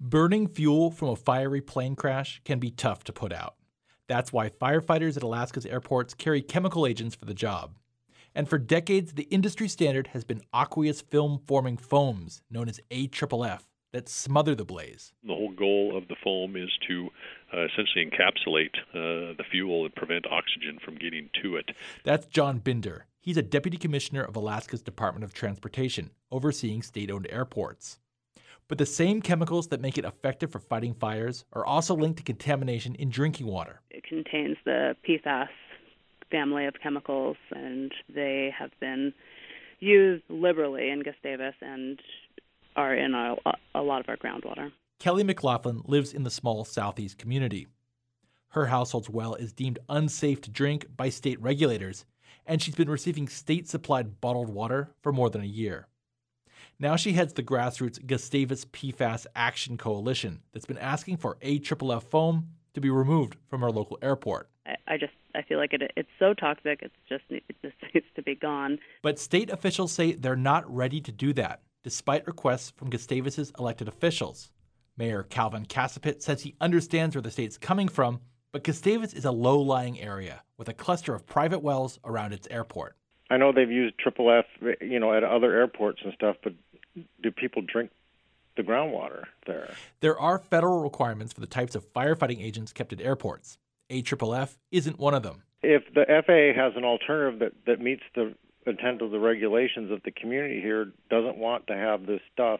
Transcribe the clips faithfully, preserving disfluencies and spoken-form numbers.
Burning fuel from a fiery plane crash can be tough to put out. That's why firefighters at Alaska's airports carry chemical agents for the job. And for decades, the industry standard has been aqueous film-forming foams, known as A F F F, that smother the blaze. The whole goal of the foam is to uh, essentially encapsulate uh, the fuel and prevent oxygen from getting to it. That's John Binder. He's a deputy commissioner of Alaska's Department of Transportation, overseeing state-owned airports. But the same chemicals that make it effective for fighting fires are also linked to contamination in drinking water. It contains the P FAS family of chemicals, and they have been used liberally in Gustavus and are in a, a lot of our groundwater. Kelly McLaughlin lives in the small southeast community. Her household's well is deemed unsafe to drink by state regulators, and she's been receiving state-supplied bottled water for more than a year. Now she heads the grassroots Gustavus P FAS Action Coalition that's been asking for A F F F foam to be removed from our local airport. I, I just I feel like it, it's so toxic, it's just, it just needs to be gone. But state officials say they're not ready to do that, despite requests from Gustavus's elected officials. Mayor Calvin Casapit says he understands where the state's coming from, but Gustavus is a low-lying area with a cluster of private wells around its airport. I know they've used triple F, you know, at other airports and stuff, but do people drink the groundwater there? There are federal requirements for the types of firefighting agents kept at airports. A F F F isn't one of them. If the F A A has an alternative that, that meets the intent of the regulations of the community here, doesn't want to have this stuff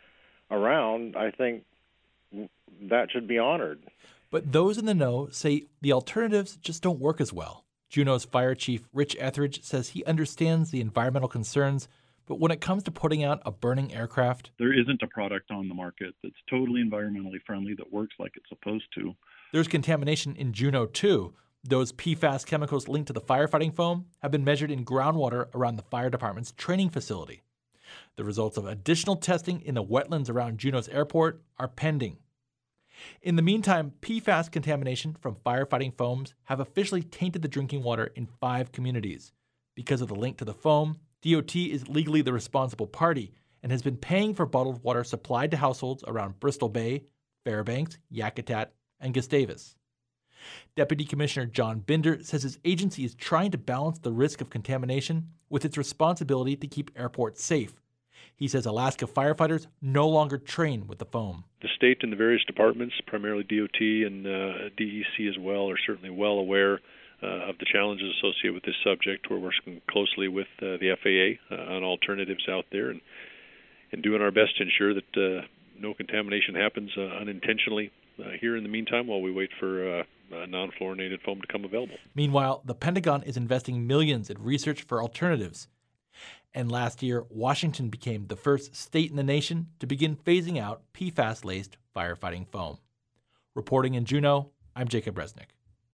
around, I think that should be honored. But those in the know say the alternatives just don't work as well. Juneau's Fire Chief Rich Etheridge says he understands the environmental concerns, but when it comes to putting out a burning aircraft, there isn't a product on the market that's totally environmentally friendly that works like it's supposed to. There's contamination in Juneau, too. Those P FAS chemicals linked to the firefighting foam have been measured in groundwater around the fire department's training facility. The results of additional testing in the wetlands around Juneau's airport are pending. In the meantime, P FAS contamination from firefighting foams have officially tainted the drinking water in five communities. Because of the link to the foam, D O T is legally the responsible party and has been paying for bottled water supplied to households around Bristol Bay, Fairbanks, Yakutat, and Gustavus. Deputy Commissioner John Binder says his agency is trying to balance the risk of contamination with its responsibility to keep airports safe. He says Alaska firefighters no longer train with the foam. The state and the various departments, primarily D O T and uh, D E C as well, are certainly well aware uh, of the challenges associated with this subject. We're working closely with uh, the F A A uh, on alternatives out there and, and doing our best to ensure that uh, no contamination happens uh, unintentionally uh, here in the meantime while we wait for uh, uh, non-fluorinated foam to come available. Meanwhile, the Pentagon is investing millions in research for alternatives. And last year, Washington became the first state in the nation to begin phasing out P FAS-laced firefighting foam. Reporting in Juneau, I'm Jacob Resnick.